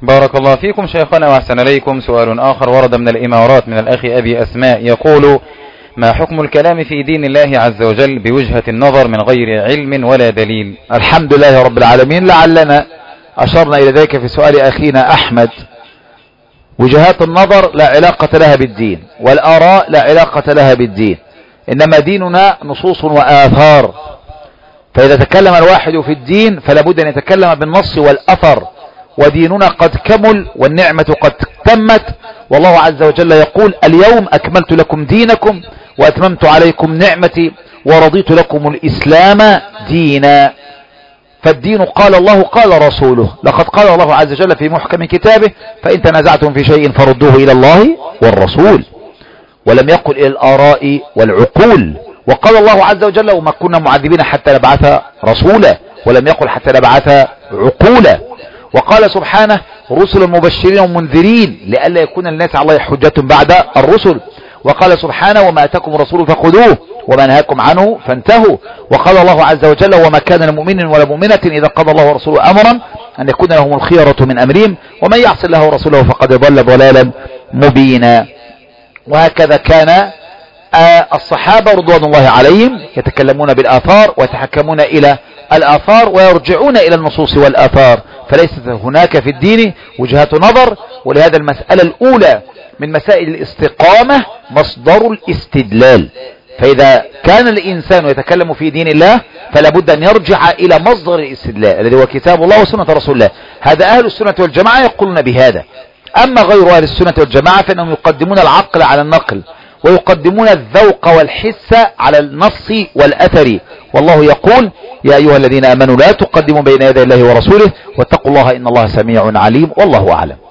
بارك الله فيكم شيخنا وأحسن إليكم. سؤال آخر ورد من الإمارات من الأخ أبي أسماء يقول: ما حكم الكلام في دين الله عز وجل بوجهة النظر من غير علم ولا دليل؟ الحمد لله رب العالمين. لعلنا أشرنا إلى ذلك في سؤال أخينا أحمد. وجهات النظر لا علاقة لها بالدين، والآراء لا علاقة لها بالدين، إنما ديننا نصوص وآثار. فإذا تكلم الواحد في الدين فلا بد أن يتكلم بالنص والأثر، وديننا قد كمل والنعمة قد تمت، والله عز وجل يقول: اليوم أكملت لكم دينكم وأتممت عليكم نعمتي ورضيت لكم الإسلام دينا. فالدين قال الله قال رسوله. لقد قال الله عز وجل في محكم كتابه: فإن تنازعتم في شيء فردوه إلى الله والرسول، ولم يقل إلى الآراء والعقول. وقال الله عز وجل: وما كنا معذبين حتى نبعث رسولا، ولم يقل حتى نبعث عقولا. وقال سبحانه: رسلا مبشرين ومنذرين لئلا يكون للناس على الله حجة بعد الرسل. وقال سبحانه: وما أتاكم الرسول فخذوه وما نهاكم عنه فانتهوا. وقال الله عز وجل: وما كان لمؤمن ولا مؤمنة إذا قضى الله ورسوله أمرا أن يكون لهم الخيرة من أمرهم ومن يعص الله ورسوله فقد ضل ضلالا مبينا. وهكذا كان الصحابة رضوان الله عليهم يتكلمون بالآثار ويتحكمون إلى الآثار ويرجعون إلى النصوص والآثار، فليست هناك في الدين وجهات نظر. ولهذا المسألة الأولى من مسائل الاستقامة مصدر الاستدلال. فإذا كان الإنسان يتكلم في دين الله فلا بد أن يرجع إلى مصدر الاستدلال الذي هو كتاب الله وسنة رسول الله. هذا أهل السنة والجماعة يقولون بهذا. أما غير أهل السنة والجماعة فإنهم يقدمون العقل على النقل، ويقدمون الذوق والحس على النص والأثر. والله يقول: يا أيها الذين آمنوا لا تقدموا بين يدي الله ورسوله واتقوا الله إن الله سميع عليم. والله أعلم.